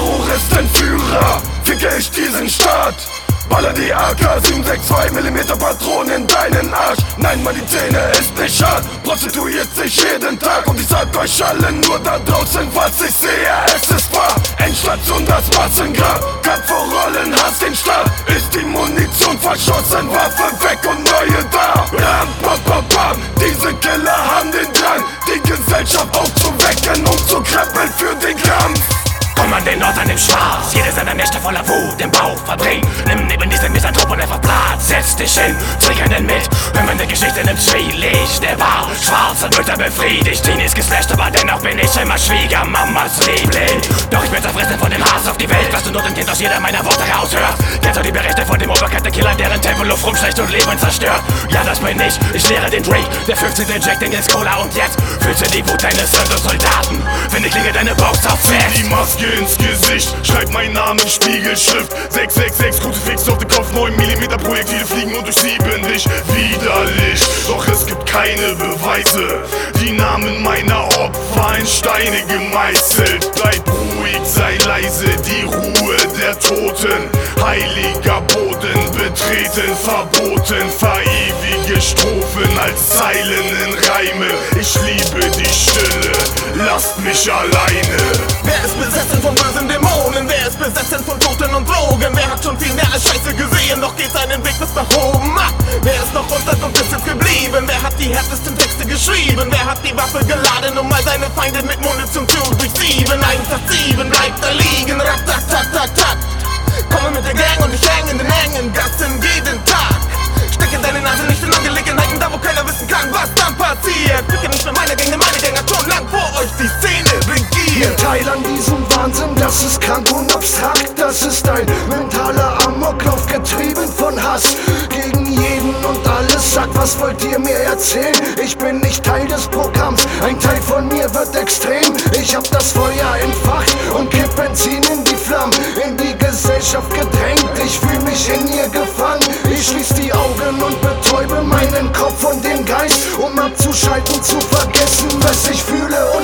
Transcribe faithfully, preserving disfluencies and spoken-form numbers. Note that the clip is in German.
Terroristenführer, ficke ich diesen Staat. Baller die A K sieben sechs zwei Millimeter Patronen in deinen Arsch. Nein, Mann, die Zähne ist nicht hart. Prostituiert sich jeden Tag. Und ich sag euch allen nur da draußen, was ich sehe, es ist wahr. Endstation, das Massengrab. Kampfrollen, Hass den Staat. Ist die Munition verschossen, Waffe weg und neue da. Ram, pam, pam, pam. Diese Killer haben den Drang, die Gesellschaft aufzuwecken und zu krabbeln für den Kampf. Komm an den Ort an dem Schwarz, jede seiner Nächte voller Wut im Bauch verbring. Nimm neben diesem Misanthropen einfach Platz, setz dich hin, zwing einen mit. Hör meine Geschichte nimmt Zwielicht, der war schwarz und wird er befriedigt. Teenies geslasht, aber dennoch bin ich immer Schwiegermamas Liebling. Doch ich bin zerfressen von dem Hass auf die Welt, was du nur dem Kind aus jeder meiner Worte raushört. Kennst du die Berichte von dem Oberkante-Killer, deren Tempo Luft rumschlägt und Leben zerstört? Ja, das bin ich, ich lehre den Drake, der fünfzehnte Jack, den ist Cola und jetzt fühlst du die Wut deines Söhnes und Soldaten, wenn ich klinge deine Box auf fest. Die Maske ins Gesicht, schreib meinen Namen in Spiegelschrift. Sechs sechs sechs, Kruzifix auf den Kopf, neun Millimeter Projektile fliegen und durchsieben dich. Widerlich, doch es gibt keine Beweise. Die Namen meiner Opfer in Steine gemeißelt. Bleib ruhig, sei leise, die Ruhe der Toten. Heiliger Boden, betreten, verboten. Verewige Strophen als Zeilen in Reimen. Ich liebe die Stille, lasst mich alleine. Wer ist besessen von bösen Dämonen? Wer ist besessen von Toten und Drogen? Wer hat schon viel mehr als Scheiße gesehen, doch geht seinen Weg bis nach oben ab? Wer ist noch unter und ist jetzt geblieben? Wer hat die härtesten Texte geschrieben? Wer hat die Waffe geladen, um all seine Feinde mit Munition zu durchsieben? Eins nach sieben bleibt da liegen, rat-tat-tat-tat-tat. Komme mit der Gang und ich häng in den engen Gassen jeden Tag. Stecke deine Nase nicht in Angelegenheiten, da wo keiner wissen kann, was dann passiert. Bitte nicht mehr meine Gänge, meine Gänger schon lang vor euch die Szene regiert. Teil an diesem Wahnsinn, das ist krank und abstrakt. Das ist ein mentaler Amoklauf, getrieben von Hass gegen jeden und alles. Sagt, was wollt ihr mir erzählen? Ich bin nicht Teil des Programms, ein Teil von mir wird extrem. Ich hab das Feuer entfacht und kipp Benzin in die Flammen, in die Gesellschaft gedrängt. Ich fühl mich in ihr gefangen. Ich schließ die Augen und betäube meinen Kopf und den Geist, um abzuschalten, zu vergessen, was ich fühle.